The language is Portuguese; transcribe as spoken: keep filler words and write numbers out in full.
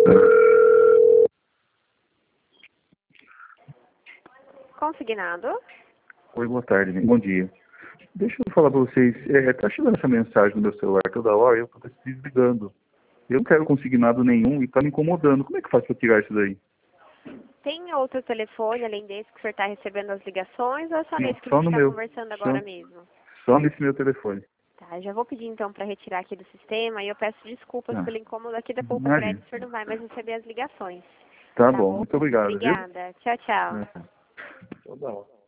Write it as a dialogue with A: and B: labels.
A: Consignado.
B: Oi, boa tarde, bom dia. Deixa eu falar para vocês, é, tá chegando essa mensagem no meu celular toda hora e eu estou desligando. Eu não quero consignado nenhum e está me incomodando. Como é que faz para tirar isso daí?
A: Tem outro telefone além desse que o senhor está recebendo as ligações ou é só
B: Não,
A: nesse que a
B: só
A: gente
B: no
A: está
B: meu.
A: conversando
B: Só,
A: agora mesmo?
B: só nesse meu telefone.
A: Tá, já vou pedir então para retirar aqui do sistema e eu peço desculpas
B: Ah,
A: pelo incômodo aqui da Poupa
B: imagina.
A: Crédito, o senhor não vai mais receber as ligações.
B: Tá
A: Tá
B: bom,
A: bom?
B: muito obrigado, viu?
A: Obrigada. Tchau, tchau.
B: É. Então, dá.